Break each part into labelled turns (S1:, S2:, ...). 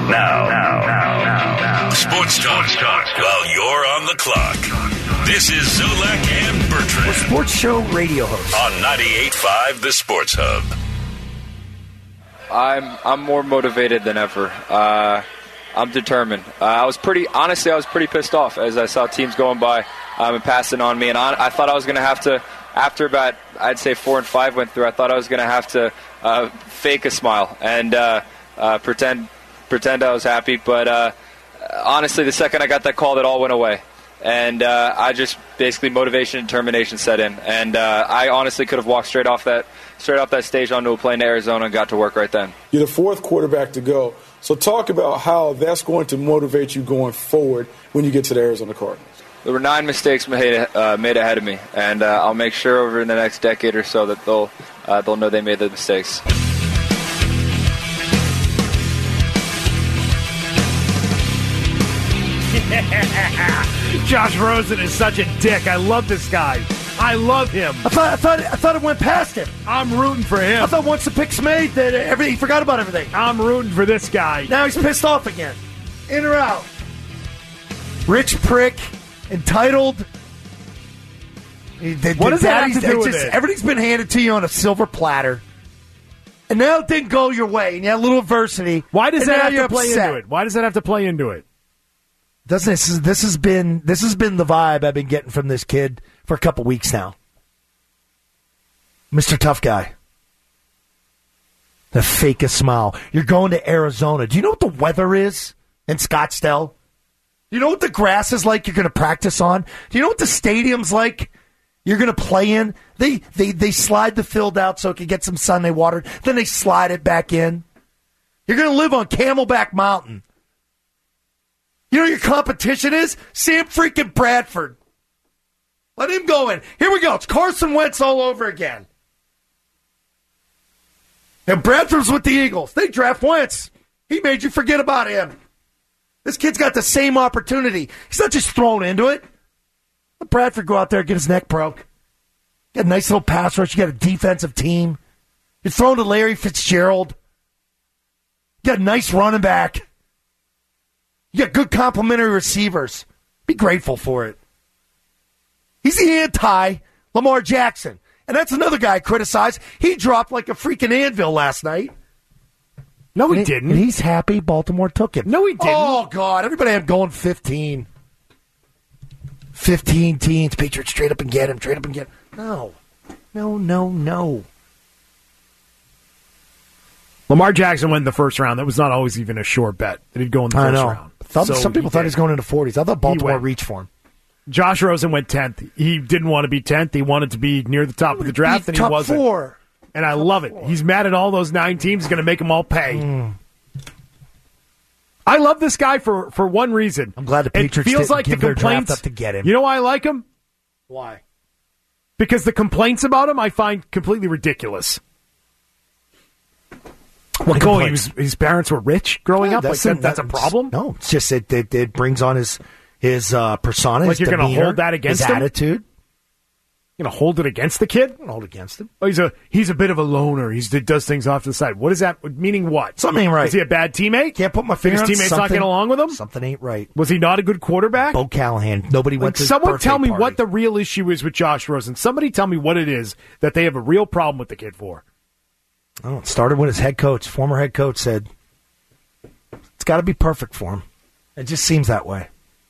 S1: Now. Sports talk while you're on the clock. This is Zolak and Bertrand.
S2: We're sports show radio hosts.
S1: On 98.5 The Sports Hub.
S3: I'm more motivated than ever. I'm determined. I was pretty pissed off as I saw teams going by and passing on me. And I thought I was going to have to, after about, I'd say 4 and 5 went through, I thought I was going to have to fake a smile and pretend I was happy. But honestly, the second I got that call, that all went away. And I just basically motivation and determination set in. And I honestly could have walked straight off that stage onto a plane to Arizona and got to work right then.
S4: You're the fourth quarterback to go. So talk about how that's going to motivate you going forward when you get to the Arizona Cardinals.
S3: There were 9 mistakes made ahead of me, and I'll make sure over in the next decade or so that they'll know they made the mistakes.
S5: Josh Rosen is such a dick. I love this guy. I love him.
S2: I thought it went past him.
S5: I'm rooting for him.
S2: I thought once the pick's made that he forgot about everything.
S5: I'm rooting for this guy.
S2: Now he's pissed off again. In or out? Rich prick, entitled.
S5: What does that have to do with it?
S2: Everything's been handed to you on a silver platter. And now it didn't go your way, and you had a little adversity.
S5: Why does that have to play into it? Why does that have to play into it?
S2: This has been the vibe I've been getting from this kid for a couple weeks now. Mr. Tough Guy. The fakest smile. You're going to Arizona. Do you know what the weather is in Scottsdale? Do you know what the grass is like you're going to practice on? Do you know what the stadium's like you're going to play in? They slide the field out so it can get some sun. They water it. Then they slide it back in. You're going to live on Camelback Mountain. You know what your competition is? Sam freaking Bradford. Let him go in. Here we go. It's Carson Wentz all over again. And Bradford's with the Eagles. They draft Wentz. He made you forget about him. This kid's got the same opportunity. He's not just thrown into it. Let Bradford go out there and get his neck broke. Got a nice little pass rush. You got a defensive team. You're thrown to Larry Fitzgerald. You got a nice running back. You got good complimentary receivers. Be grateful for it. He's the anti-Lamar Jackson. And that's another guy I criticized. He dropped like a freaking anvil last night.
S5: No, he didn't.
S2: And he's happy Baltimore took him.
S5: No, he didn't.
S2: Oh, God. Everybody had him going 15. 15 teams. Patriots straight up and get him. Straight up and get him. No. No.
S5: Lamar Jackson went in the first round. That was not always even a sure bet that he'd go in the first round.
S2: Some people thought he was going into 40s. I thought Baltimore reached for him.
S5: Josh Rosen went 10th. He didn't want to be 10th. He wanted to be near the top of the draft, and he wasn't.
S2: Top 4.
S5: And I love it. He's mad at all those 9 teams. He's going to make them all pay. I love this guy for one reason.
S2: I'm glad the Patriots didn't give their draft up to get him.
S5: You know why I like him?
S2: Why?
S5: Because the complaints about him I find completely ridiculous. His parents were rich growing up? That's a problem?
S2: No, it's just it brings on his persona,
S5: like
S2: his
S5: you're going to hold that against
S2: his
S5: him?
S2: attitude.
S5: You're going to hold it against the kid?
S2: Hold it against him.
S5: Oh, he's a bit of a loner. He does things off to the side. What is that? Meaning what?
S2: Something ain't right.
S5: Is he a bad teammate?
S2: Can't put my finger on
S5: his teammates not getting along with him?
S2: Something ain't right.
S5: Was he not a good quarterback?
S2: Bo Callahan. Nobody went to his
S5: someone
S2: birthday
S5: tell me
S2: party.
S5: what the real issue is with Josh Rosen. Somebody tell me what it is that they have a real problem with the kid for.
S2: Oh, it started when his former head coach said, it's got to be perfect for him. It just seems that way.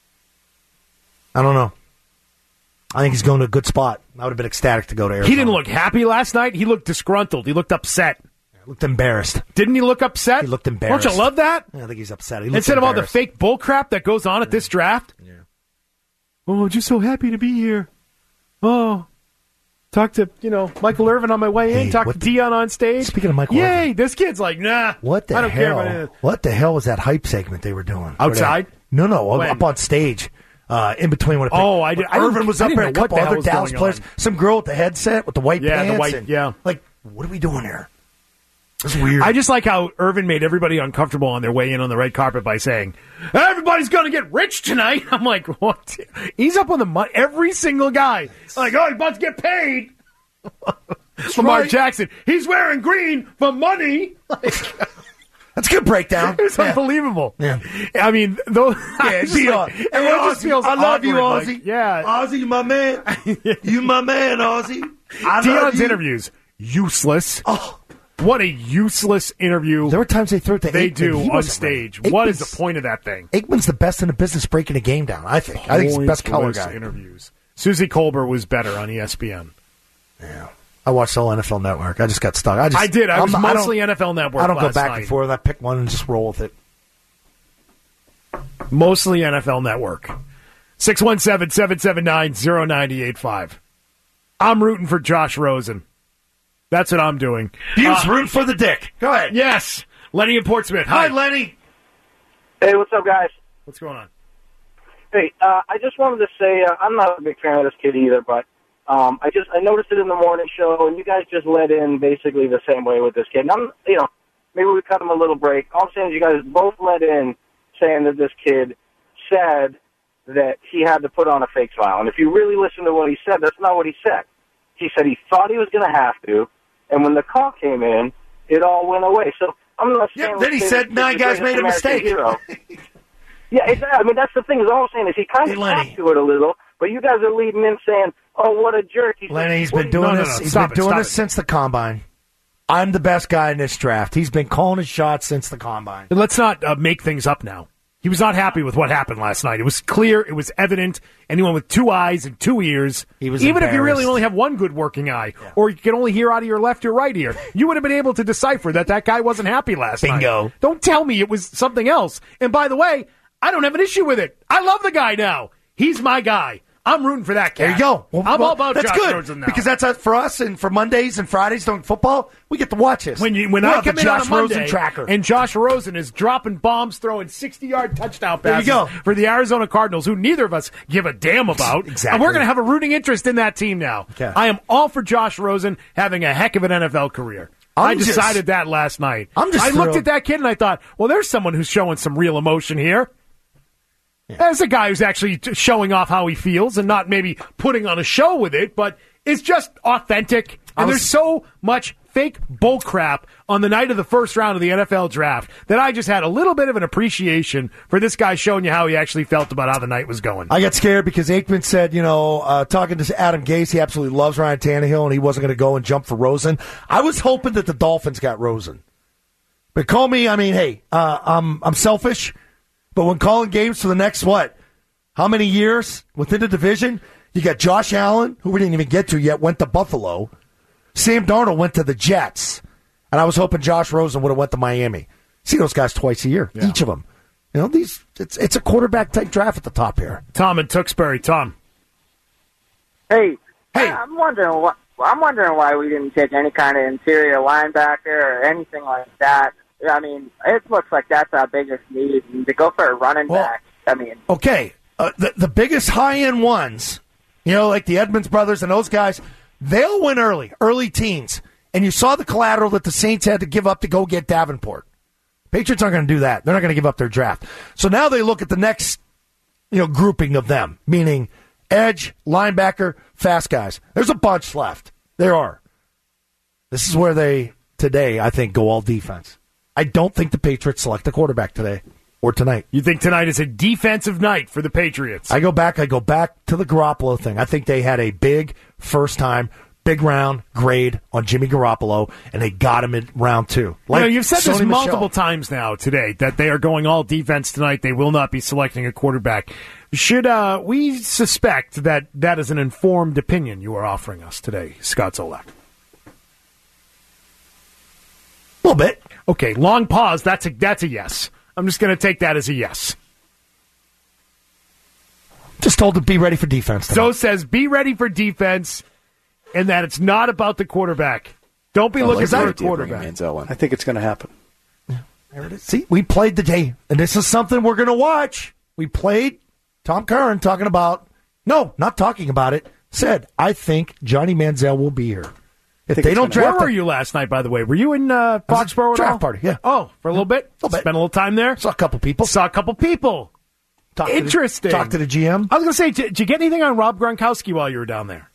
S2: I don't know. I think he's going to a good spot. I would have been ecstatic to go to Arizona.
S5: He didn't look happy last night. He looked disgruntled. He looked upset.
S2: He looked embarraed.
S5: Didn't he look upset?
S2: He looked embarrassed.
S5: Don't you love that?
S2: I think he's upset.
S5: Instead of all the fake bull crap that goes on at this draft.
S2: Yeah.
S5: Oh, just so happy to be here. Oh, talk to, Michael Irvin on my way in. Talk to Dion on stage.
S2: Speaking of Michael Irvin.
S5: Yay, this kid's like, nah.
S2: What the
S5: I don't
S2: hell?
S5: care about it.
S2: What the hell was that hype segment they were doing?
S5: Outside?
S2: No,
S5: When?
S2: up on stage. In between when
S5: Irvin
S2: was up there, a couple other Dallas players, some girl with the headset with the white pants. Like, what are we doing here? It's weird.
S5: I just like how Irvin made everybody uncomfortable on their way in on the red carpet by saying, everybody's going to get rich tonight. I'm like, what? He's up on the money. Every single guy. Like, oh, he's about to get paid. Lamar Jackson. He's wearing green for money.
S2: That's a good breakdown.
S5: It's unbelievable.
S2: Yeah.
S5: I mean, those.
S2: Yeah,
S5: Everyone just feels
S2: I love you,
S5: awkward,
S2: Ozzy.
S5: like, yeah.
S2: Ozzy, you my man. You my man, Ozzy. I love
S5: Dion's
S2: you.
S5: interviews, useless.
S2: Oh.
S5: What a useless interview.
S2: There were times they threw it to
S5: they
S2: Aikman.
S5: do
S2: He
S5: on
S2: wasn't
S5: stage.
S2: ready.
S5: What is
S2: Aikman's-
S5: the point of that thing?
S2: Aikman's the best in the business breaking a game down, I think. I think he's the best color
S5: Pointless
S2: guy.
S5: interviews. Susie Colbert was better on ESPN.
S2: Yeah. I watched the whole NFL Network. I just got stuck.
S5: I did. I was
S2: don't-
S5: mostly NFL Network
S2: I don't go
S5: last
S2: back
S5: night.
S2: and forth. I pick one and just roll with it.
S5: Mostly NFL Network. 617-779-0985. I'm rooting for Josh Rosen. That's what I'm doing.
S2: He was rooting for the dick. Go ahead.
S5: Yes. Lenny in Portsmouth.
S2: Hi, Lenny.
S6: Hey, what's up, guys?
S5: What's going on?
S6: Hey, I just wanted to say I'm not a big fan of this kid either, but I noticed it in the morning show, and you guys just let in basically the same way with this kid. And maybe we cut him a little break. All I'm saying is you guys both let in saying that this kid said that he had to put on a fake smile. And if you really listen to what he said, that's not what he said. He said he thought he was going to have to, and when the call came in, it all went away. So I'm not saying...
S2: Yeah, then he said 9 guys made a mistake.
S6: Yeah, exactly. I mean, that's the thing. Is all I'm saying is he kind of talked to it a little, but you guys are leading in saying, "Oh, what a jerk!"
S2: Lenny's been doing this. He's been doing this since the combine. I'm the best guy in this draft. He's been calling his shots since the combine.
S5: And let's not make things up now. He was not happy with what happened last night. It was clear. It was evident. Anyone with 2 eyes and 2 ears, even if you really only have one good working eye, or you can only hear out of your left or right ear, you would have been able to decipher that guy wasn't happy last night.
S2: Bingo.
S5: Don't tell me it was something else. And by the way, I don't have an issue with it. I love the guy now. He's my guy. I'm rooting for that cat.
S2: There you go. Well,
S5: I'm all about
S2: that's
S5: Josh
S2: good
S5: Rosen now.
S2: because that's for us, and for Mondays and Fridays during football, we get to watch this.
S5: When
S2: We're
S5: I
S2: the
S5: come in on a
S2: Josh
S5: Monday,
S2: Rosen tracker,
S5: and Josh Rosen is dropping bombs, throwing 60-yard touchdown
S2: There you
S5: passes
S2: go.
S5: for the Arizona Cardinals, who neither of us give a damn about.
S2: Exactly.
S5: And we're going to have a rooting interest in that team now.
S2: Okay.
S5: I am all for Josh Rosen having a heck of an NFL career. I decided that last night. I looked
S2: thrilled.
S5: at that kid and I thought, well, there's someone who's showing some real emotion here. There's a guy who's actually showing off how he feels and not maybe putting on a show with it, but it's just authentic. And there's so much fake bullcrap on the night of the first round of the NFL draft that I just had a little bit of an appreciation for this guy showing you how he actually felt about how the night was going.
S2: I got scared because Aikman said, talking to Adam Gase, he absolutely loves Ryan Tannehill, and he wasn't going to go and jump for Rosen. I was hoping that the Dolphins got Rosen. But call me, I'm selfish. But when calling games for the next, how many years within the division? You got Josh Allen, who we didn't even get to yet, went to Buffalo. Sam Darnold went to the Jets. And I was hoping Josh Rosen would have went to Miami. See those guys twice a year, each of them. It's a quarterback-type draft at the top here.
S5: Tom in Tewksbury. Tom.
S6: Hey, I'm wondering why we didn't take any kind of interior linebacker or anything like that. I mean, it looks like that's our biggest need. And to go for a running back,
S2: Okay, the biggest high-end ones, like the Edmonds brothers and those guys, they'll win early teens. And you saw the collateral that the Saints had to give up to go get Davenport. Patriots aren't going to do that. They're not going to give up their draft. So now they look at the next, grouping of them, meaning edge, linebacker, fast guys. There's a bunch left. There are. This is where they, today, I think, go all defense. I don't think the Patriots select a quarterback today or tonight.
S5: You think tonight is a defensive night for the Patriots?
S2: I go back to the Garoppolo thing. I think they had a big first-time, big round grade on Jimmy Garoppolo, and they got him in round 2.
S5: You've said this multiple times now today, that they are going all defense tonight. They will not be selecting a quarterback. Should we suspect that is an informed opinion you are offering us today, Scott Zolak?
S2: A little bit.
S5: Okay, long pause. That's a yes. I'm just going to take that as a yes.
S2: Just told to be ready for defense tonight.
S5: Joe says be ready for defense, and that it's not about the quarterback. Don't be looking for a quarterback.
S7: I think it's going to happen.
S2: There it is. See, we played the day, and this is something we're going to watch. We played Tom Curran talking about, no, not talking about it, said, I think Johnny Manziel will be here. If they don't draft,
S5: where were you last night, by the way? Were you in Foxborough?
S2: Draft party, yeah.
S5: Oh, for a little bit? Spent a little time there?
S2: Saw a couple people.
S5: Interesting.
S2: Talked to the GM.
S5: I was going to say, did you get anything on Rob Gronkowski while you were down there?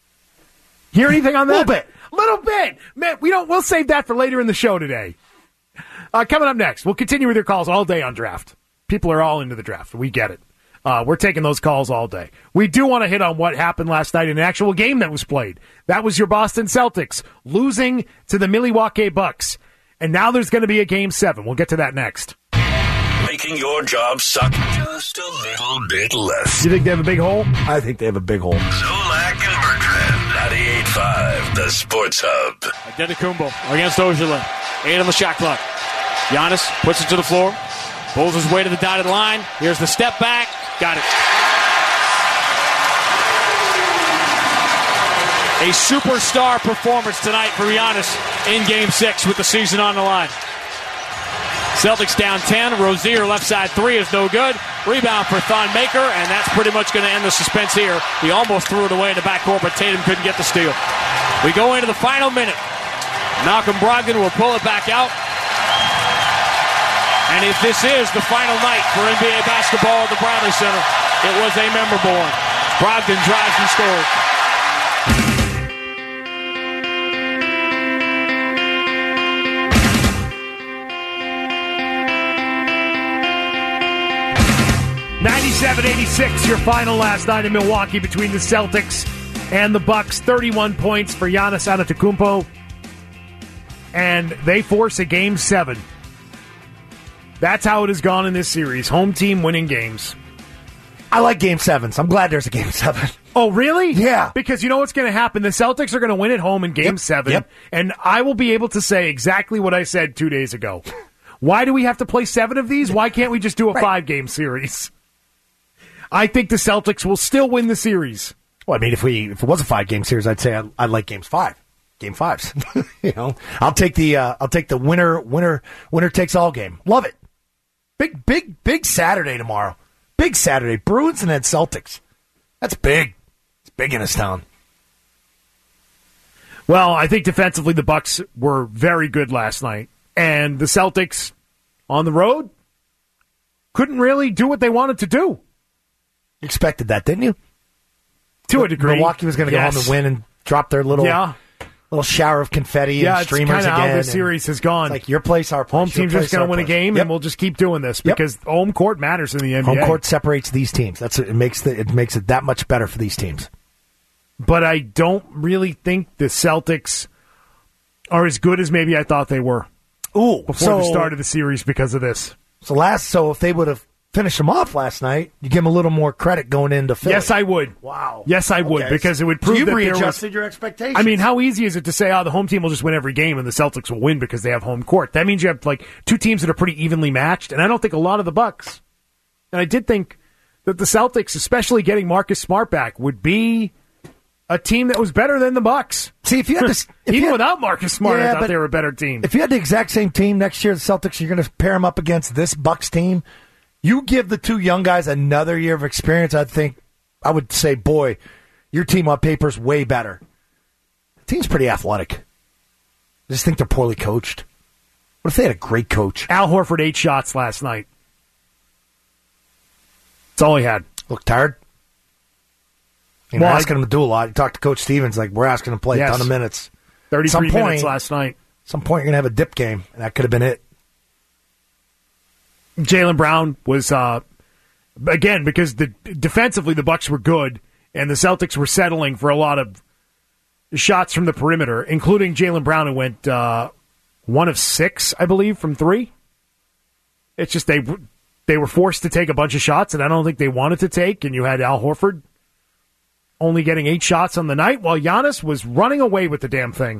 S5: Hear anything on that?
S2: Little bit.
S5: Man, we'll save that for later in the show today. Coming up next, we'll continue with your calls all day on draft. People are all into the draft. We get it. We're taking those calls all day. We do want to hit on what happened last night in an actual game that was played. That was your Boston Celtics losing to the Milwaukee Bucks. And now there's going to be a Game 7. We'll get to that next.
S1: Making your job suck just a little bit less.
S5: You think they have a big hole?
S2: I think they have a big hole.
S1: Zolak and Bertrand, 98.5, the Sports Hub.
S7: Antetokounmpo against Ojeleye. 8 on the shot clock. Giannis puts it to the floor. Pulls his way to the dotted line. Here's the step back. Got it. A superstar performance tonight for Giannis in Game 6 with the season on the line. Celtics down 10. Rozier left side 3 is no good. Rebound for Thon Maker, and that's pretty much going to end the suspense here. He almost threw it away in the backcourt, but Tatum couldn't get the steal. We go into the final minute. Malcolm Brogdon will pull it back out. And if this is the final night for NBA basketball at the Bradley Center, it was a memorable one. Brogdon drives and scores.
S5: $97-86, your final last night in Milwaukee between the Celtics and the Bucks. 31 points for Giannis Antetokounmpo. And they force a Game 7. That's how it has gone in this series. Home team winning games.
S2: I like Game 7s. I'm glad there's a Game 7.
S5: Oh, really?
S2: Yeah.
S5: Because you know what's going to happen? The Celtics are going to win at home in Game 7.
S2: Yep.
S5: And I will be able to say exactly what I said 2 days ago. Why do we have to play 7 of these? Why can't we just do a 5-game series? I think the Celtics will still win the series.
S2: Well, I mean, if it was a 5-game series, I'd say I'd like Game 5. Game 5s. You know, I'll take the winner takes all game. Love it. Big Saturday tomorrow. Big Saturday. Bruins and then Celtics. That's big. It's big in this town.
S5: Well, I think defensively the Bucks were very good last night. And the Celtics on the road couldn't really do what they wanted to do.
S2: You expected that, didn't you?
S5: To a degree.
S2: Milwaukee was going to go home and win and drop their little shower of confetti and streamers again.
S5: Yeah, it's kind of how the series has gone.
S2: It's like your place, our place.
S5: Home team's just going to win a game, and we'll just keep doing this because home court matters in the NBA.
S2: Home court separates these teams. It makes it that much better for these teams.
S5: But I don't really think the Celtics are as good as maybe I thought they were before the start of the series because of this.
S2: So if they would have finished them off last night, you give them a little more credit going into Philly.
S5: Yes, I would.
S2: Wow.
S5: Yes, I would, because it would prove that
S2: readjusted your expectations.
S5: I mean, how easy is it to say, the home team will just win every game and the Celtics will win because they have home court? That means you have like 2 teams that are pretty evenly matched, and I don't think a lot of the Bucks. And I did think that the Celtics, especially getting Marcus Smart back, would be a team that was better than the Bucks.
S2: See, if you had to,
S5: even without Marcus Smart, I thought they were a better team.
S2: If you had the exact same team next year, the Celtics, you're going to pair them up against this Bucks team. You give the 2 young guys another year of experience, I would say, boy, your team on paper is way better. The team's pretty athletic. I just think they're poorly coached. What if they had a great coach?
S5: Al Horford 8 shots last night. That's all he had.
S2: Look tired? You're not asking him to do a lot. You talk to Coach Stevens, we're asking him to play a ton of minutes.
S5: 33 minutes last night.
S2: At some point, you're going to have a dip game, and that could have been it.
S5: Jaylen Brown was, again, because defensively the Bucks were good, and the Celtics were settling for a lot of shots from the perimeter, including Jaylen Brown, who went 1 of 6, I believe, from 3. It's just they were forced to take a bunch of shots that I don't think they wanted to take, and you had Al Horford only getting 8 shots on the night, while Giannis was running away with the damn thing.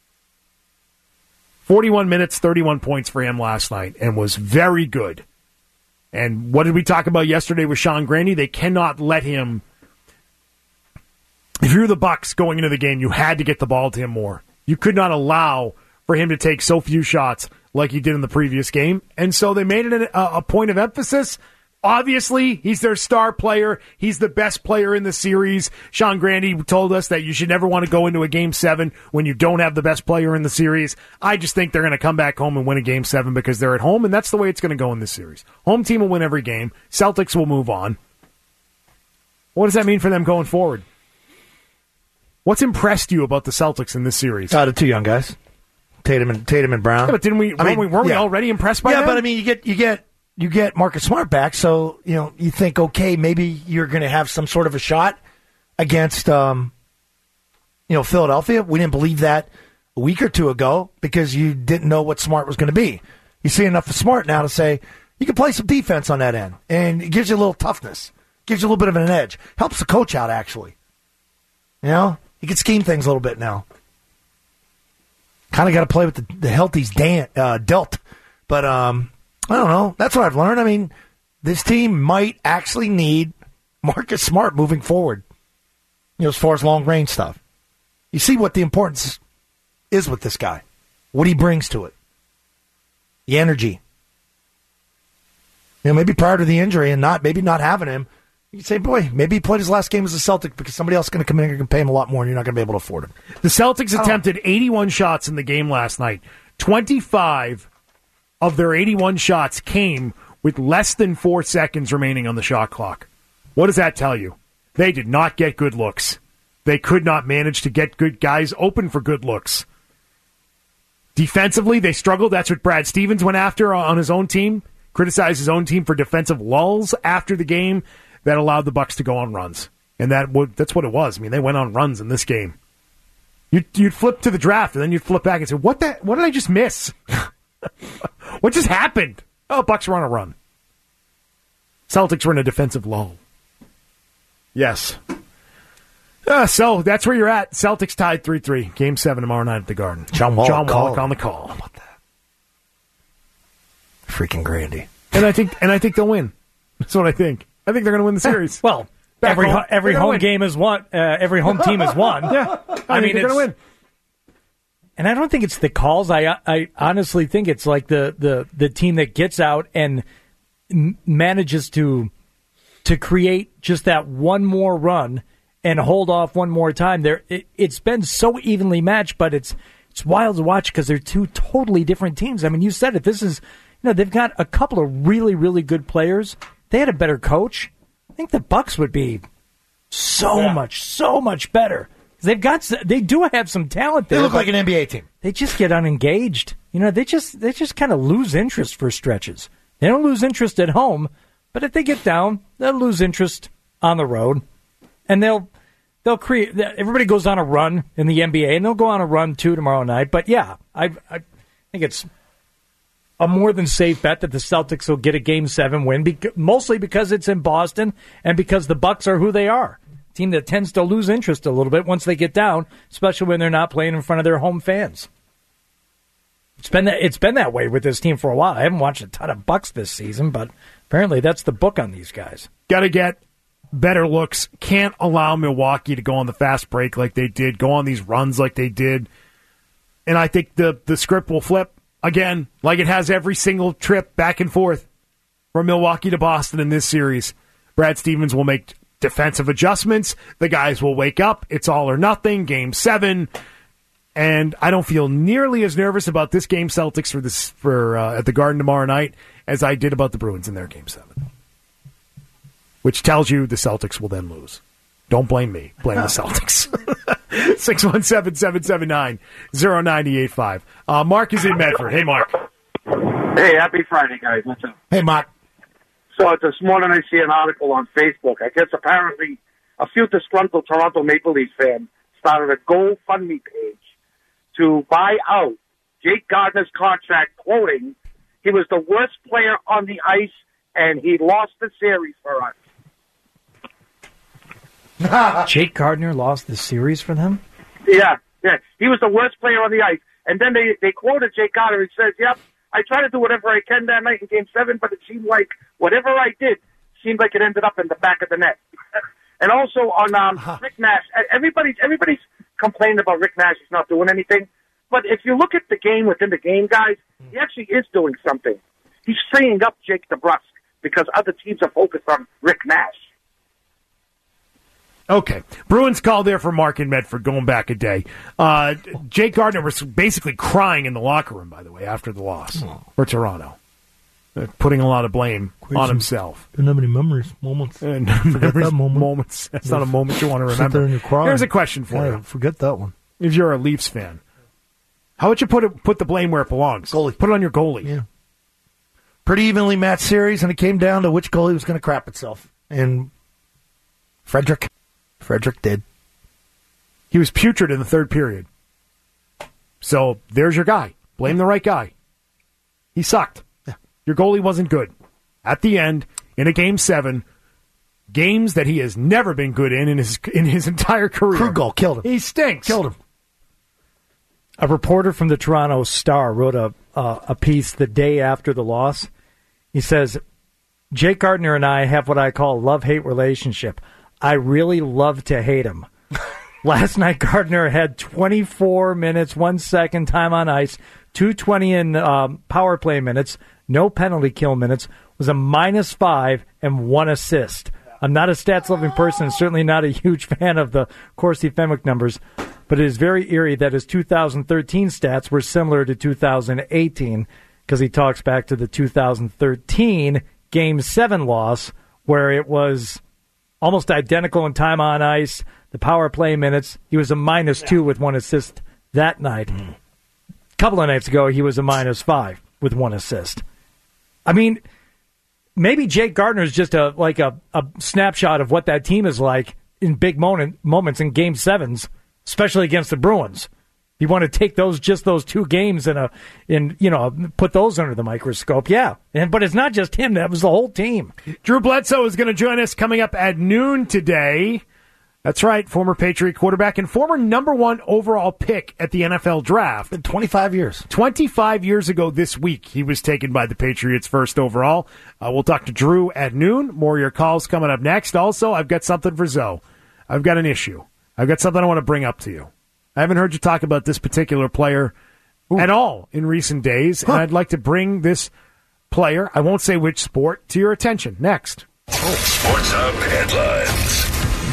S5: 41 minutes, 31 points for him last night, and was very good. And what did we talk about yesterday with Sean Grandy? They cannot let him. If you're the Bucks going into the game, you had to get the ball to him more. You could not allow for him to take so few shots like he did in the previous game. And so they made it a point of emphasis. Obviously, he's their star player. He's the best player in the series. Sean Grandy told us that you should never want to go into a Game 7 when you don't have the best player in the series. I just think they're going to come back home and win a Game 7 because they're at home, and that's the way it's going to go in this series. Home team will win every game. Celtics will move on. What does that mean for them going forward? What's impressed you about the Celtics in this series?
S2: The 2 young guys. Tatum and Brown.
S5: Yeah, but weren't we already impressed by them?
S2: Yeah, but I mean, you get Marcus Smart back, so you think, okay, maybe you're going to have some sort of a shot against Philadelphia. We didn't believe that a week or two ago because you didn't know what Smart was going to be. You see enough of Smart now to say you can play some defense on that end, and it gives you a little toughness, gives you a little bit of an edge, helps the coach out actually. You can scheme things a little bit now. Kind of got to play with the healthy's dealt, but I don't know. That's what I've learned. I mean, this team might actually need Marcus Smart moving forward. As far as long range stuff, you see what the importance is with this guy, what he brings to it, the energy. Maybe prior to the injury and maybe not having him, you say, boy, maybe he played his last game as a Celtic because somebody else is going to come in and can pay him a lot more and you're not going to be able to afford him.
S5: The Celtics attempted 81 shots in the game last night. 25 of their 81 shots came with less than 4 seconds remaining on the shot clock. What does that tell you? They did not get good looks. They could not manage to get good guys open for good looks. Defensively, they struggled. That's what Brad Stevens went after on his own team. Criticized his own team for defensive lulls after the game that allowed the Bucks to go on runs. And that's what it was. I mean, they went on runs in this game. You'd flip to the draft, and then you'd flip back and say, what did I just miss? What just happened? Oh, Bucks were on a run. Celtics were in a defensive lull. Yes. So that's where you're at. Celtics tied 3-3. Game 7 tomorrow night at the Garden.
S2: John Wallach
S5: on the call.
S2: How about that? Freaking Grandy.
S5: And I think they'll win. That's what I think. I think they're going to win the series.
S8: Well, every home game is won. Every home team is won.
S5: Yeah, I mean they're going to win.
S8: And I don't think it's the calls. I honestly think it's like the team that gets out and manages to create just that one more run and hold off one more time. It's been so evenly matched, but it's wild to watch because they're two totally different teams. I mean, you said it. This is they've got a couple of really, really good players. They had a better coach. I think the Bucks would be so much better. They do have some talent there.
S2: They look like an NBA team.
S8: They just get unengaged. They just kind of lose interest for stretches. They don't lose interest at home, but if they get down, they'll lose interest on the road, and they'll create. Everybody goes on a run in the NBA, and they'll go on a run too tomorrow night. But yeah, I think it's a more than safe bet that the Celtics will get a Game 7 win, mostly because it's in Boston and because the Bucks are who they are. A team that tends to lose interest a little bit once they get down, especially when they're not playing in front of their home fans. It's been that way with this team for a while. I haven't watched a ton of Bucks this season, but apparently that's the book on these guys.
S5: Got to get better looks. Can't allow Milwaukee to go on the fast break like they did, go on these runs like they did. And I think the script will flip. Again, like it has every single trip back and forth from Milwaukee to Boston in this series. Brad Stevens will make defensive adjustments. The guys will wake up. It's all or nothing. Game 7. And I don't feel nearly as nervous about this game, Celtics, for at the Garden tomorrow night, as I did about the Bruins in their Game 7. Which tells you the Celtics will then lose. Don't blame me. Blame the Celtics. 617-779-0985. Mark is in Medford. Hey, Mark.
S9: Hey, happy Friday, guys. Listen.
S2: Hey, Mark.
S9: So this morning I see an article on Facebook. I guess apparently a few disgruntled Toronto Maple Leafs fans started a GoFundMe page to buy out Jake Gardner's contract, quoting, "He was the worst player on the ice, and he lost the series for us."
S8: Jake Gardner lost the series for them?
S9: Yeah. He was the worst player on the ice. And then they quoted Jake Gardner. He says, "Yep, I tried to do whatever I can that night in Game 7, but it seemed like whatever I did seemed like it ended up in the back of the net." And also on Rick Nash, everybody's complaining about Rick Nash. He's not doing anything. But if you look at the game within the game, guys, he actually is doing something. He's freeing up Jake DeBrusk because other teams are focused on Rick Nash.
S5: Okay. Bruins call there for Mark in Medford going back a day. Jake Gardner was basically crying in the locker room, by the way, after the loss for Toronto. Putting a lot of blame on himself.
S2: Didn't have any moments.
S5: Moments. That's not a moment you want to remember.
S2: Sit there and you cry.
S5: Here's a question for you.
S2: Forget that one.
S5: If you're a Leafs fan, How would you put the blame where it belongs?
S2: Goalie.
S5: Put it on your goalie.
S2: Yeah. Pretty evenly matched series, and it came down to which goalie was going to crap itself. And Frederick did.
S5: He was putrid in the third period. So there's your guy. Blame the right guy. He sucked.
S2: Yeah.
S5: Your goalie wasn't good. At the end, in a Game 7, games that he has never been good in his entire career.
S2: Krugel killed him.
S5: He stinks.
S2: Killed him.
S8: A reporter from the Toronto Star wrote a piece the day after the loss. He says, Jake Gardiner and I have what I call a love-hate relationship. I really love to hate him. Last night, Gardiner had 24 minutes, 1 second time on ice, 2:20 in power play minutes, no penalty kill minutes, was a -5 and 1 assist. I'm not a stats-loving person and certainly not a huge fan of the Corsi Fenwick numbers, but it is very eerie that his 2013 stats were similar to 2018 because he talks back to the 2013 Game 7 loss where it was almost identical in time on ice, the power play minutes. He was a -2 with 1 assist that night. A couple of nights ago, he was a -5 with 1 assist. I mean, maybe Jake Gardiner is just a snapshot of what that team is like in big moments in Game 7s, especially against the Bruins. You want to take those 2 games and put those under the microscope, yeah. But it's not just him; that was the whole team.
S5: Drew Bledsoe is going to join us coming up at noon today. That's right, former Patriot quarterback and former number 1 overall pick at the NFL Draft.
S2: Been 25 years.
S5: 25 years ago this week, he was taken by the Patriots first overall. We'll talk to Drew at noon. More of your calls coming up next. Also, I've got something for Zoe. I've got an issue. I've got something I want to bring up to you. I haven't heard you talk about this particular player at all in recent days, and I'd like to bring this player, I won't say which sport, to your attention. Next.
S1: Sports Hub headlines.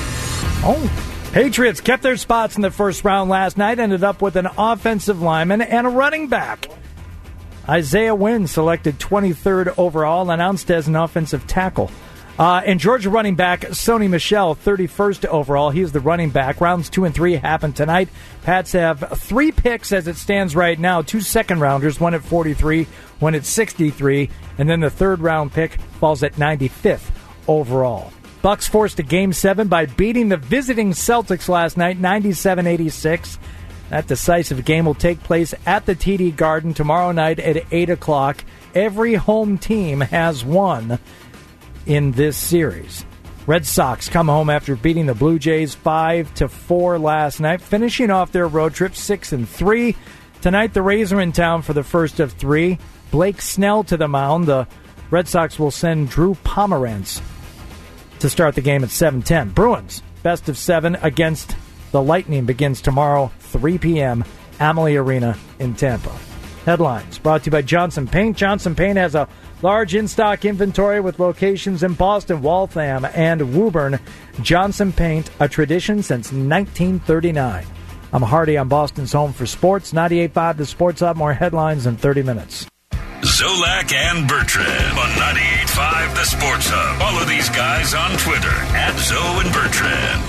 S8: Patriots kept their spots in the first round last night, ended up with an offensive lineman and a running back. Isaiah Wynn, selected 23rd overall, announced as an offensive tackle. And Georgia running back Sony Michel, 31st overall. He's the running back. Rounds 2 and 3 happen tonight. Pats have 3 picks as it stands right now. 2 second-rounders, one at 43, one at 63. And then the third-round pick falls at 95th overall. Bucks forced a Game 7 by beating the visiting Celtics last night, 97-86. That decisive game will take place at the TD Garden tomorrow night at 8 o'clock. Every home team has won in this series. Red Sox come home after beating the Blue Jays 5-4 last night, finishing off their road trip 6-3. Tonight, the Rays are in town for the first of 3. Blake Snell to the mound. The Red Sox will send Drew Pomerantz to start the game at 7:10. Bruins, best of 7 against the Lightning begins tomorrow, 3 p.m., Amalie Arena in Tampa. Headlines brought to you by Johnson Paint. Johnson Paint has a large in-stock inventory with locations in Boston, Waltham, and Woburn. Johnson Paint, a tradition since 1939. I'm Hardy on Boston's Home for Sports. 98.5 The Sports Hub. More headlines in 30 minutes.
S1: Zolak and Bertrand on 98.5 The Sports Hub. Follow these guys on Twitter @Zoe and Bertrand.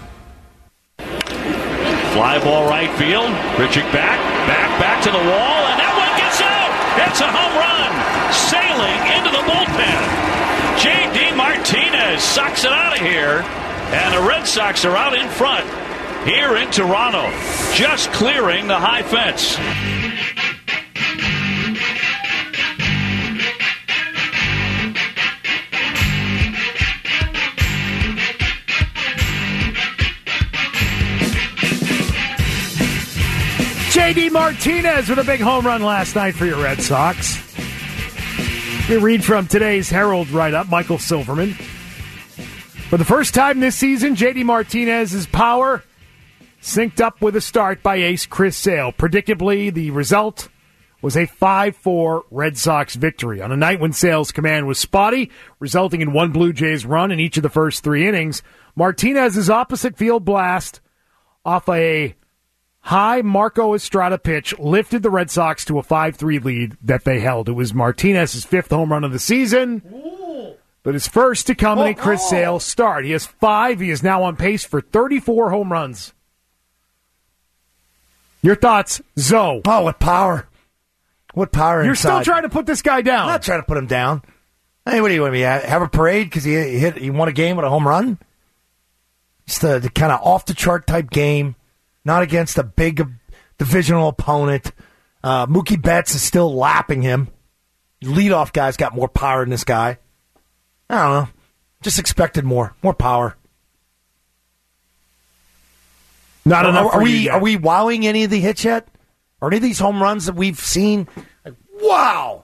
S7: Fly ball right field. Richard back to the wall, and that one gets out. It's a home run. Sailing into the bullpen. J.D. Martinez sucks it out of here, and the Red Sox are out in front here in Toronto, just clearing the high fence.
S5: J.D. Martinez with a big home run last night for your Red Sox. We read from today's Herald write-up, Michael Silverman. For the first time this season, J.D. Martinez's power synced up with a start by ace Chris Sale. Predictably, the result was a 5-4 Red Sox victory on a night when Sale's command was spotty, resulting in 1 Blue Jays run in each of the first 3 innings. Martinez's opposite field blast off a high Marco Estrada pitch lifted the Red Sox to a 5-3 lead that they held. It was Martinez's 5th home run of the season, but his first to come in a Chris Sale start. He has 5. He is now on pace for 34 home runs. Your thoughts, Zoe?
S2: Oh, what power. What power
S5: You're
S2: inside.
S5: still trying to put this guy down.
S2: I'm not trying to put him down. Hey, what do you want me to have a parade because he won a game with a home run? It's the kind of off-the-chart type game, not against a big divisional opponent. Mookie Betts is still lapping him. Leadoff guy's got more power than this guy. I don't know. Just expected more power.
S5: Not enough.
S2: Are we wowing any of the hits yet? Are any of these home runs that we've seen? Like, wow,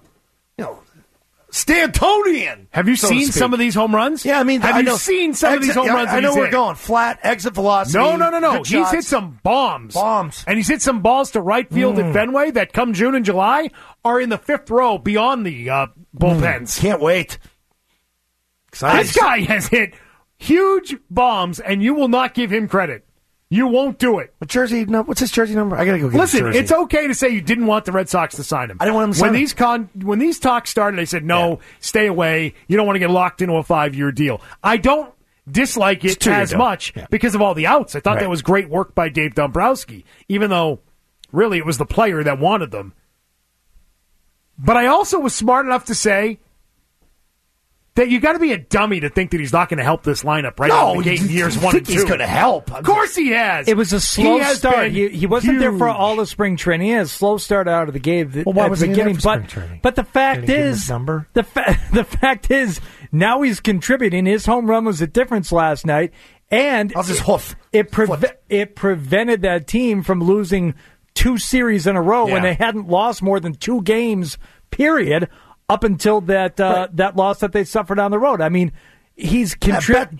S2: Stantonian.
S5: Have you seen some of these home runs?
S2: Yeah, I mean,
S5: have you seen some of these home runs?
S2: I know we're going flat exit velocity.
S5: No. He's hit some bombs, and he's hit some balls to right field at Fenway that come June and July are in the fifth row beyond the bullpens.
S2: Can't wait.
S5: This guy has hit huge bombs, and you will not give him credit. You won't do it.
S2: What jersey? No, what's his jersey number? I gotta go get his jersey.
S5: Listen, it's okay to say you didn't want the Red Sox to sign him.
S2: I didn't want him to sign him.
S5: When these talks started, they said, no, stay away. You don't want to get locked into a 5-year deal. I don't dislike it as much because of all the outs. I thought that was great work by Dave Dombrowski, even though really it was the player that wanted them. But I also was smart enough to say that you got to be a dummy to think that he's not going to help this lineup right out of the gate in years 1 and 2.
S2: He's going to help.
S5: Of course he has.
S8: It was a slow start. He wasn't there for all of spring training. He had a slow start out of the gate at the beginning. But the fact is, the fact is, now he's contributing. His home run was a difference last night, and it prevented that team from losing 2 series in a row when they hadn't lost more than 2 games. Period. Up until that loss that they suffered on the road. I mean, he's contributing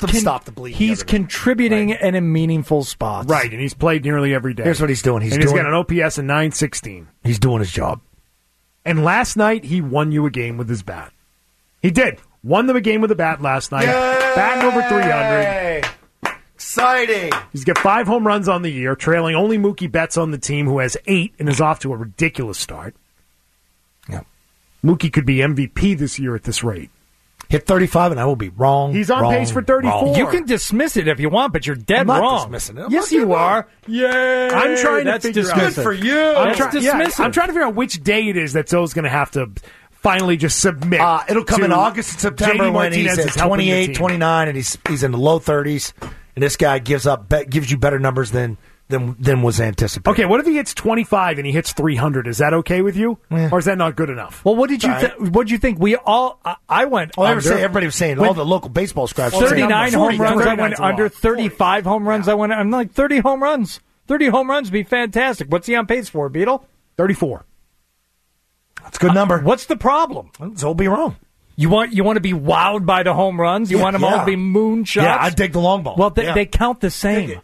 S8: and in meaningful spots.
S5: Right, and he's played nearly every day.
S2: Here's what he's doing.
S5: He's got an OPS of 916.
S2: He's doing his job.
S5: And last night, he won you a game with his bat. He did. Won them a game with a bat last night. Batting over 300.
S2: Exciting.
S5: He's got 5 home runs on the year, trailing only Mookie Betts on the team, who has 8 and is off to a ridiculous start. Mookie could be MVP this year at this rate.
S2: Hit 35, and I will be wrong.
S5: He's on pace for 34.
S8: You can dismiss it if you want, but you're dead
S2: I'm not
S8: wrong.
S2: Dismissing it.
S8: Yes, you are. Yay!
S5: I'm trying to figure out.
S2: Good for you.
S5: I'm trying to figure out which day it is that Zoe's going to have to finally just submit.
S2: It'll come in August and September when he's at 28, 29, and he's in the low 30s, and this guy gives you better numbers than was anticipated.
S5: Okay, what if he hits 25 and he hits 300? Is that okay with you, or is that not good enough?
S8: Well, what did you think? We all I went.
S2: Everybody was saying all the local baseball scribes.
S8: 39 home runs. I went under 35 home runs. I'm like 30 home runs. 30 home runs would be fantastic. What's he on pace for, Beetle?
S5: 34.
S2: That's a good number.
S8: What's the problem?
S2: Zoe'll be wrong.
S8: You want to be wowed by the home runs? You want them all to be moonshots?
S2: Yeah, I dig the long ball.
S8: Well, they count the same.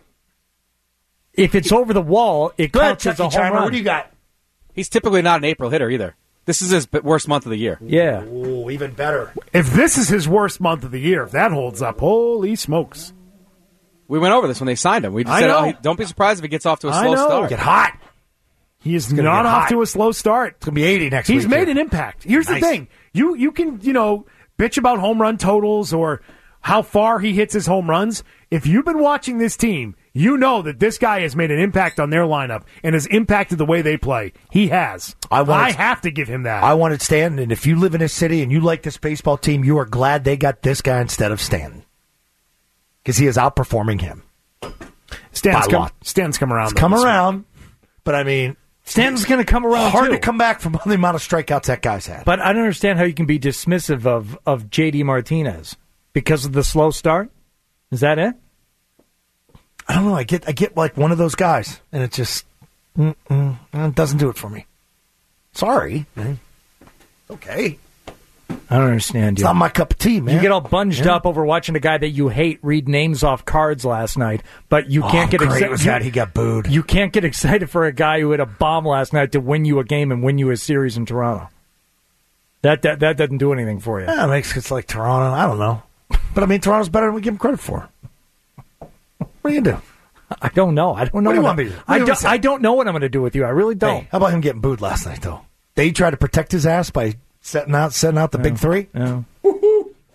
S8: If it's over the wall, it counts as a home run.
S2: What do you got?
S10: He's typically not an April hitter either. This is his worst month of the year.
S8: Yeah.
S2: Ooh, even better.
S5: If this is his worst month of the year, if that holds up, holy smokes.
S10: We went over this when they signed him. We just said, don't be surprised if he gets off to a slow start.
S2: Get hot.
S5: He is not off to a slow start.
S2: It's going to be 80 next week.
S5: He's made an impact. Here's the thing. You can, bitch about home run totals or how far he hits his home runs. If you've been watching this team, you know that this guy has made an impact on their lineup and has impacted the way they play. He has. I have to give him that.
S2: I wanted Stanton, and if you live in this city and you like this baseball team, you are glad they got this guy instead of Stanton. Because he is outperforming him.
S5: Stanton's come around.
S2: Come around, but I mean,
S8: Stanton's going to come around
S2: hard
S8: too.
S2: to come back from the amount of strikeouts that guy's had.
S8: But I don't understand how you can be dismissive of J.D. Martinez because of the slow start. Is that it?
S2: I don't know. I get like one of those guys, and it just it doesn't do it for me. Sorry. Okay.
S8: I don't understand you.
S2: It's not my cup of tea, man.
S8: You get all bunged up over watching a guy that you hate read names off cards last night, but you can't get excited.
S2: He got booed.
S8: You can't get excited for a guy who hit a bomb last night to win you a game and win you a series in Toronto. That doesn't do anything for you.
S2: Yeah, it makes it like Toronto. I don't know. But I mean, Toronto's better than we give him credit for. What are you going to do?
S8: I don't know. I don't know.
S2: What do you want me to do?
S8: I don't know what I'm going to do with you. I really don't.
S2: Hey, how about him getting booed last night, though? They tried to protect his ass by setting out the big three.
S8: Yeah.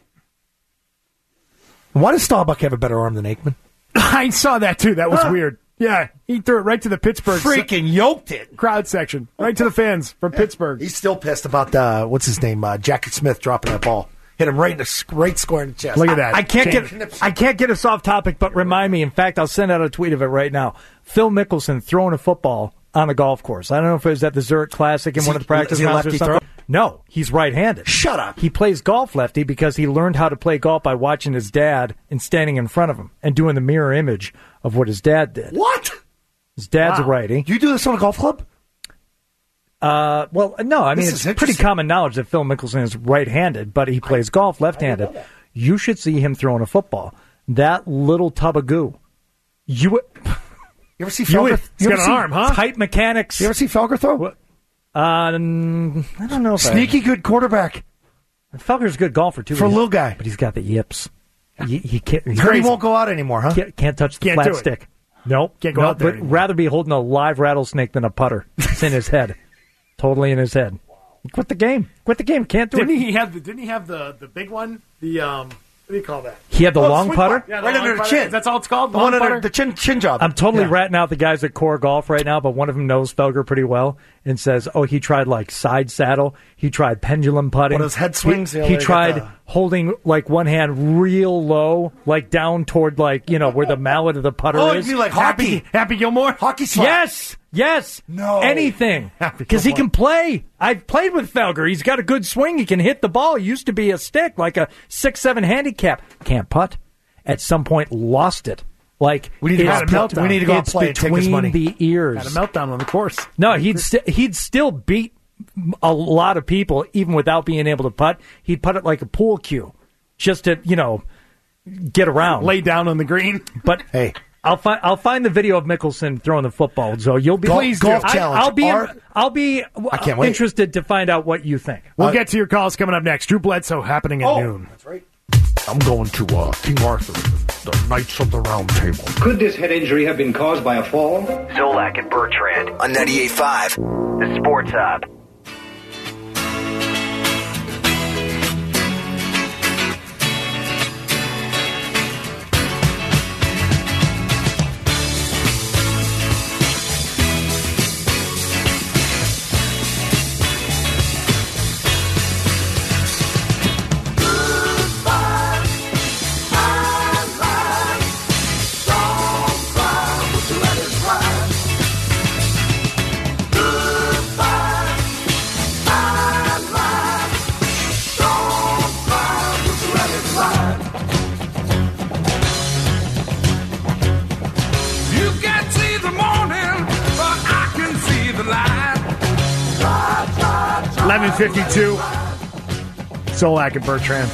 S2: Why does Staubach have a better arm than Aikman?
S5: I saw that too. That was weird. Yeah, he threw it right to the Pittsburgh.
S2: Freaking yoked it.
S5: Crowd section. Right to the fans from Pittsburgh.
S2: He's still pissed about, what's his name, Jackie Smith dropping that ball. Hit him right square in the chest.
S5: Look at that.
S8: I can't get us off topic, but remind me. In fact, I'll send out a tweet of it right now. Phil Mickelson throwing a football on a golf course. I don't know if it was at the Zurich Classic in one of the practice rounds or something. No, he's right-handed.
S2: Shut up.
S8: He plays golf lefty because he learned how to play golf by watching his dad and standing in front of him and doing the mirror image of what his dad did.
S2: What?
S8: His dad's a righty.
S2: Do you do this on a golf club?
S8: Well, no. I mean, it's pretty common knowledge that Phil Mickelson is right-handed, but he plays golf left-handed. You should see him throwing a football. That little tub of goo. You
S2: ever see Felger?
S5: He's got an arm, huh?
S8: Tight mechanics.
S2: You ever see Felger throw?
S8: I don't know.
S2: Sneaky good quarterback.
S8: Felger's a good golfer, too.
S2: For a little guy.
S8: But he's got the yips. He can't.
S2: He won't go out anymore, huh?
S8: Can't touch the flat stick. Nope.
S5: Can't go out there anymore.
S8: Rather be holding a live rattlesnake than a putter. It's in his head. Totally in his head. Quit the game. Can't do it.
S5: Didn't he have the big one? The what do you call that?
S8: He had the long putter?
S5: Yeah,
S2: right under the chin.
S5: That's all it's called?
S2: The one under the chin job.
S8: I'm totally ratting out the guys at Core Golf right now, but one of them knows Felger pretty well and says, he tried like side saddle. He tried pendulum putting.
S2: One of those head swings.
S8: He tried holding like one hand real low, like down toward like, where the mallet of the putter is.
S2: You mean like hockey?
S5: Happy Gilmore?
S2: Hockey slap.
S8: Yes.
S2: No.
S8: Anything. Because he can play. I've played with Felger. He's got a good swing. He can hit the ball. He used to be a stick, like a 6'7" handicap. Can't putt. At some point, lost it. Like
S2: we need to go out play and take his money.
S8: The ears.
S5: Had a meltdown on the course.
S8: No, he'd still beat a lot of people even without being able to putt. He'd putt it like a pool cue, just to get around,
S5: lay down on the green.
S8: But hey. I'll find the video of Mickelson throwing the football, so you'll be
S2: golf challenge.
S8: I'll be
S2: I can't wait.
S8: Interested to find out what you think.
S5: We'll get to your calls coming up next. Drew Bledsoe happening at noon.
S2: That's right.
S11: I'm going to King Arthur, the Knights of the Round Table.
S12: Could this head injury have been caused by a fall?
S13: Zolak and Bertrand on 98.5, the Sports Hub.
S14: You can't see the morning, but I can see the light.
S5: 11:52. Zolak and Bertrand.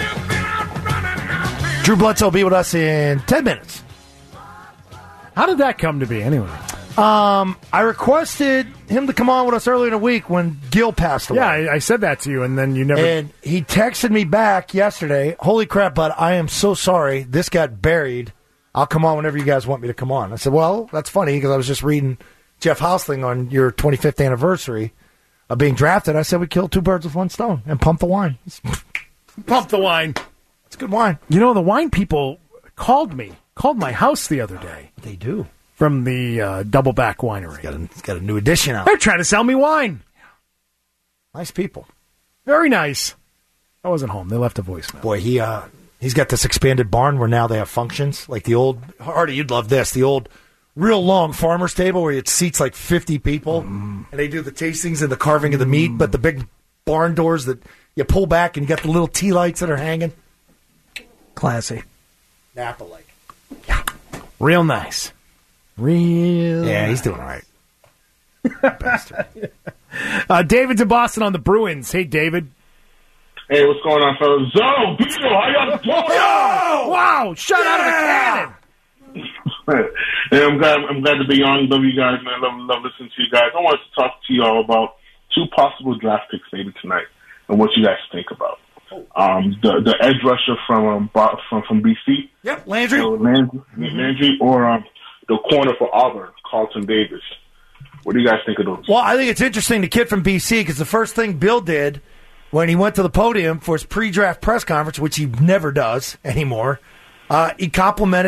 S2: Drew Bledsoe will be with us in 10 minutes.
S5: How did that come to be, anyway?
S2: I requested him to come on with us earlier in the week when Gil passed away.
S5: Yeah, I said that to you, and then you never...
S2: And he texted me back yesterday, holy crap, bud, I am so sorry. This got buried. I'll come on whenever you guys want me to come on. I said, well, that's funny, because I was just reading Jeff Hausling on your 25th anniversary of being drafted. I said we killed two birds with one stone and pump the wine.
S5: Pump the wine.
S2: It's good wine.
S5: You know, the wine people called my house the other day.
S2: They do.
S5: From the Doubleback Winery.
S2: It's got a new edition out.
S5: They're trying to sell me wine.
S2: Nice people.
S5: Very nice. I wasn't home. They left a voicemail.
S2: Boy, he's got this expanded barn where now they have functions. Like the old, Hardy, you'd love this, the old real long farmer's table where it seats like 50 people. And they do the tastings and the carving of the meat, but the big barn doors that you pull back and you got the little tea lights that are hanging.
S8: Classy.
S2: Napa-like.
S5: Yeah. Real nice.
S2: Yeah, he's doing all right.
S5: Bastard. David's in Boston on the Bruins. Hey, David.
S15: Hey, what's going on, fellas? Zo, Beetle, how y'all doing?
S5: Yo! Wow, shot out of a cannon.
S15: Hey, I'm glad to be on. Love you guys, man. Love listening to you guys. I wanted to talk to you all about two possible draft picks maybe tonight and what you guys think about. The edge rusher from BC.
S2: Yep, Landry.
S15: Landry, or the corner for Auburn, Carlton Davis. What do you guys think of those?
S2: Well, I think it's interesting, the kid from BC, because the first thing Bill did when he went to the podium for his pre-draft press conference, which he never does anymore, he complimented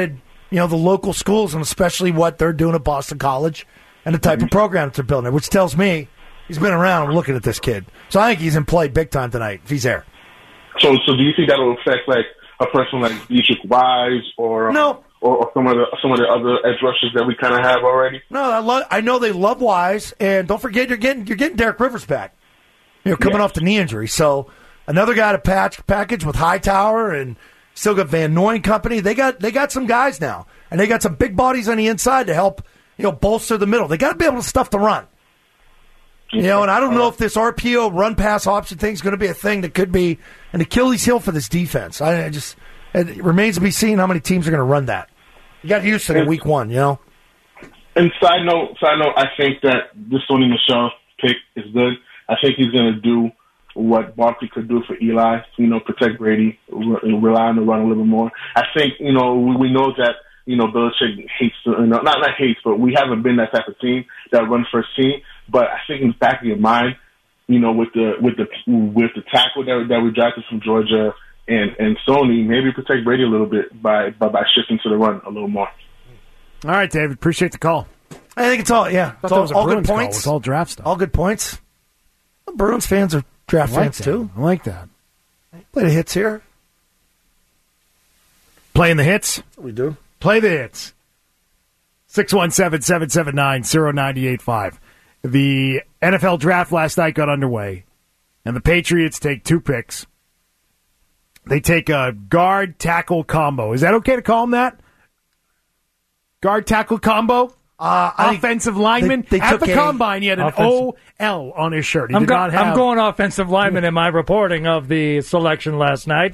S2: the local schools and especially what they're doing at Boston College and the type of program that they're building there, which tells me he's been around looking at this kid. So I think he's in play big time tonight if he's there.
S15: So do you think that will affect like a person like Dietrich Wise or
S2: no?
S15: Or some of the other edge rushers that we kind of have already?
S2: No, I know they love Wise, and don't forget you're getting Derek Rivers back. Coming off the knee injury, so another guy to package with Hightower and still got Van Noy company. They got some guys now, and they got some big bodies on the inside to help bolster the middle. They got to be able to stuff the run. And I don't know if this RPO run pass option thing is going to be a thing that could be an Achilles heel for this defense. It remains to be seen how many teams are going to run that. You got Houston in week 1,
S15: And side note, I think that this Sony Michel pick is good. I think he's going to do what Barkley could do for Eli, protect Brady, rely on the run a little bit more. I think, we know that, Belichick hates, not hates, but we haven't been that type of team, that run first team. But I think in the back of your mind, with the tackle that we drafted from Georgia and Sony, maybe protect Brady a little bit by shifting to the run a little more.
S5: All right, David. Appreciate the call.
S2: I think it's all, it's all good points.
S5: It's all draft stuff.
S2: All good points. Well, Bruins fans are draft fans, too.
S5: I like that.
S2: Play the hits here.
S5: Playing the hits?
S2: That's what we do.
S5: Play the hits. 617-779-0985. The NFL draft last night got underway, and the Patriots take 2 picks. They take a guard-tackle combo. Is that okay to call them that? Guard-tackle combo? Offensive lineman.
S8: They
S5: at the combine, he had an OL on his shirt. He did not have...
S8: I'm going offensive lineman in my reporting of the selection last night.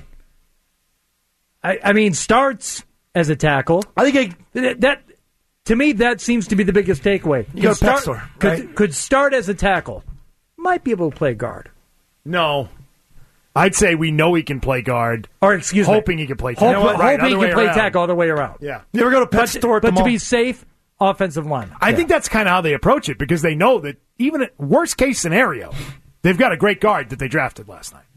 S8: I mean, starts as a tackle.
S2: I think
S8: that to me, that seems to be the biggest takeaway. Could start as a tackle. Might be able to play guard.
S5: No. I'd say we know he can play guard.
S8: Or, excuse me.
S5: Hoping he can play tackle.
S8: Hoping he can play tackle all the way around.
S5: Yeah.
S2: You ever go to pet store at the
S8: mall? But to be safe, offensive line.
S5: I think that's kind of how they approach it because they know that even at worst case scenario, they've got a great guard that they drafted last night.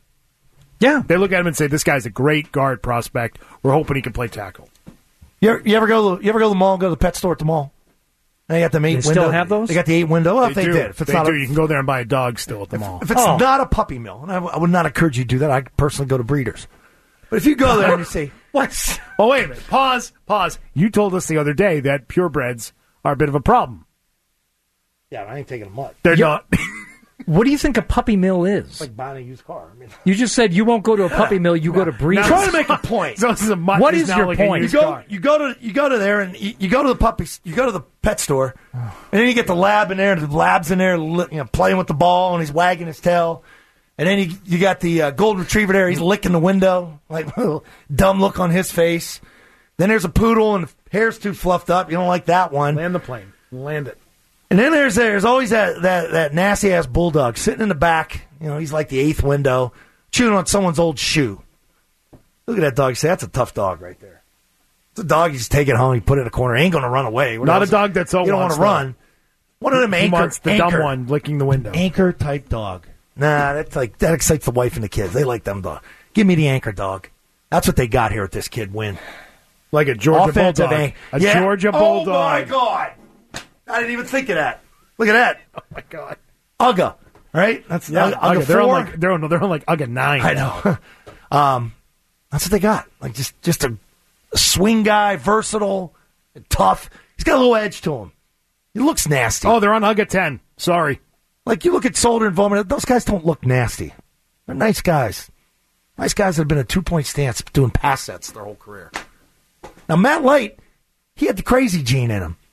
S8: Yeah.
S5: They look at him and say, this guy's a great guard prospect. We're hoping he can play tackle.
S2: You ever go to the mall and go to the pet store at the mall? They got them 8 window.
S8: Still have those?
S2: They got the 8 window. Well,
S5: they
S2: did.
S5: If it's not you can go there and buy a dog still at the mall.
S2: If it's not a puppy mill, and I would not encourage you to do that. I personally go to breeders. But if you go there and you say, what?
S5: Oh, wait a minute. Pause. You told us the other day that purebreds are a bit of a problem.
S2: Yeah, I ain't taking them much.
S5: They're not.
S8: What do you think a puppy mill is?
S2: It's like buying a used car. I mean,
S8: you just said you won't go to a puppy mill. You go to breeders.
S2: I'm trying to make a point.
S5: So this is
S8: what is your point?
S2: You go to there and you go to the puppies. You go to the pet store, and then you get the lab in there. And the lab's in there, playing with the ball, and he's wagging his tail. And then you got the golden retriever there. He's licking the window, like a little dumb look on his face. Then there's a poodle, and the hair's too fluffed up. You don't like that one.
S5: Land the plane. Land it.
S2: And then there's always that nasty-ass bulldog sitting in the back. He's like the 8th window, chewing on someone's old shoe. Look at that dog. You say, that's a tough dog right there. It's a dog you just take it home, you put it in a corner. Ain't going to run away.
S5: Not a dog that's
S2: you don't want to run. One of them
S5: dumb one licking the window.
S2: Anchor-type dog. Nah, that excites the wife and the kids. They like them dog. Give me the anchor dog. That's what they got here at this kid win.
S5: Like a Georgia Bulldog. Georgia Bulldog.
S2: Oh, my God. I didn't even think of that. Look at that.
S5: Oh, my God.
S2: Ugga. Right? That's Ugga 4.
S5: They're on like Ugga 9.
S2: I know. That's what they got. Like just a swing guy, versatile, tough. He's got a little edge to him. He looks nasty.
S5: Oh, they're on Ugga 10. Sorry.
S2: Like you look at Solder and Bowman, those guys don't look nasty. They're nice guys. Nice guys that have been a 2-point stance doing pass sets their whole career. Now, Matt Light, he had the crazy gene in him.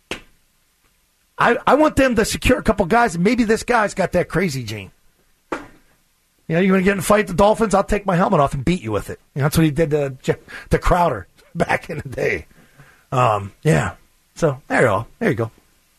S2: I want them to secure a couple guys, and maybe this guy's got that crazy gene. You want to get in a fight with the Dolphins? I'll take my helmet off and beat you with it. That's what he did to Crowder back in the day. Yeah. So, there you go. There you go.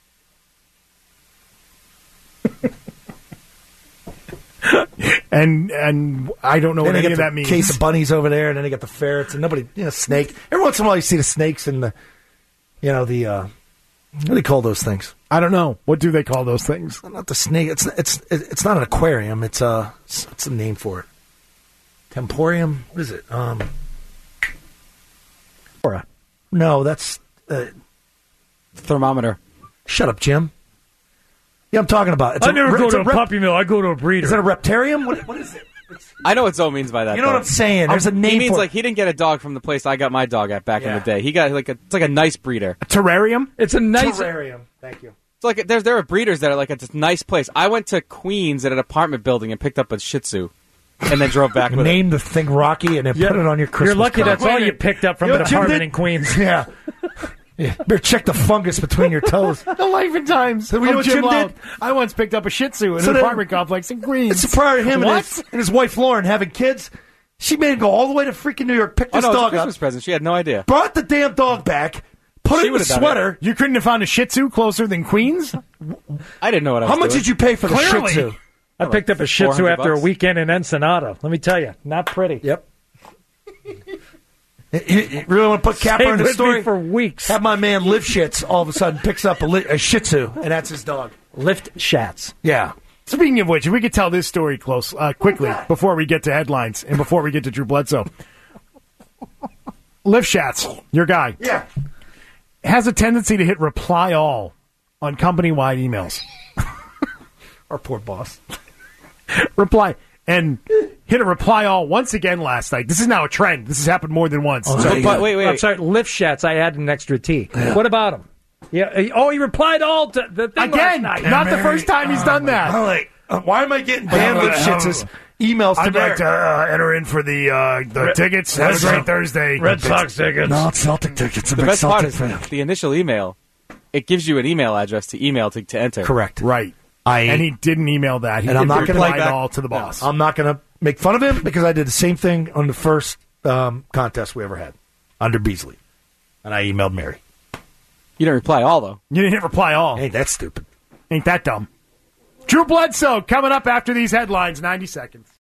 S5: And I don't know what any of that means.
S2: Case of bunnies over there, and then they got the ferrets, and nobody, snake. Every once in a while, you see the snakes and the what do they call those things?
S5: I don't know. What do they call those things?
S2: Not the snake. It's not an aquarium. What's the name for it? Temporium. What is it? No, that's
S10: thermometer.
S2: Shut up, Jim. Yeah, I'm talking about.
S8: I never go to a puppy mill. I go to a breeder.
S2: Is that a reptarium? What is it?
S10: I know what Zoe means by that.
S2: You know what I'm saying? There's a name
S10: He means
S2: for it.
S10: like he didn't get a dog from the place I got my dog at back in the day. He got it's like a nice breeder.
S5: A terrarium?
S8: It's a nice
S2: terrarium. Thank you.
S10: It's like there are breeders that are like at this nice place. I went to Queens at an apartment building and picked up a Shih Tzu, and then drove back with it.
S2: Name the thing Rocky and then put it on your Christmas
S8: You're lucky
S2: card.
S8: that's all you picked up from an apartment in Queens.
S2: Yeah. Better check the fungus between your toes.
S5: The life and times.
S2: So we know what Jim did?
S5: I once picked up a Shih Tzu in an apartment complex in Queens.
S2: It's prior to him
S5: and
S2: his wife Lauren having kids. She made him go all the way to freaking New York, pick this
S10: it's a
S2: dog
S10: Christmas
S2: up,
S10: present. She had no idea.
S2: brought the damn dog back, put it in the sweater.
S5: You couldn't have found a Shih Tzu closer than Queens?
S10: I didn't know what I was
S2: How much
S10: doing.
S2: did you pay for the Shih Tzu?
S8: I picked up a Shih Tzu
S10: $400
S8: after a weekend in Ensenada. Let me tell you, not pretty.
S2: Yep. You really want to put Capper
S8: Stayed
S2: in the
S8: with
S2: story?
S8: me for weeks.
S2: Have my man Liv Shits all of a sudden picks up a Shih Tzu, and that's his dog.
S8: Lift Shats.
S2: Yeah.
S5: Speaking of which, if we could tell this story quickly before we get to headlines and before we get to Drew Bledsoe. Liv Schatz, your guy, has a tendency to hit reply all on company-wide emails.
S2: Our poor boss.
S5: Reply. And hit a reply all once again last night. This is now a trend. This has happened more than once.
S8: Wait. I'm sorry, Lift Shats. I added an extra T.
S2: Yeah.
S8: What about him? Yeah. Oh, he replied all to the thing
S5: again.
S8: last night.
S5: Not the first time he's done that.
S2: I'm like, why am I getting damn Liv Shits' emails to
S5: I'd like to enter in for the tickets. Have a great Thursday.
S8: Red Sox tickets.
S2: No, it's Celtic tickets. I'm
S10: The
S2: a
S10: best part
S2: Celtic
S10: is
S2: fan.
S10: the initial email. It gives you an email address to email to enter.
S2: Correct.
S5: Right. And he didn't email that. He
S2: and I'm not
S5: going
S2: going
S5: to all to the boss.
S2: I'm not going to make fun of him because I did the same thing on the first contest we ever had under Beasley. And I emailed Mary.
S10: You didn't reply all, though.
S5: You didn't hit reply all.
S2: Ain't that stupid.
S5: Ain't that dumb. Drew Bledsoe coming up after these headlines, 90 seconds.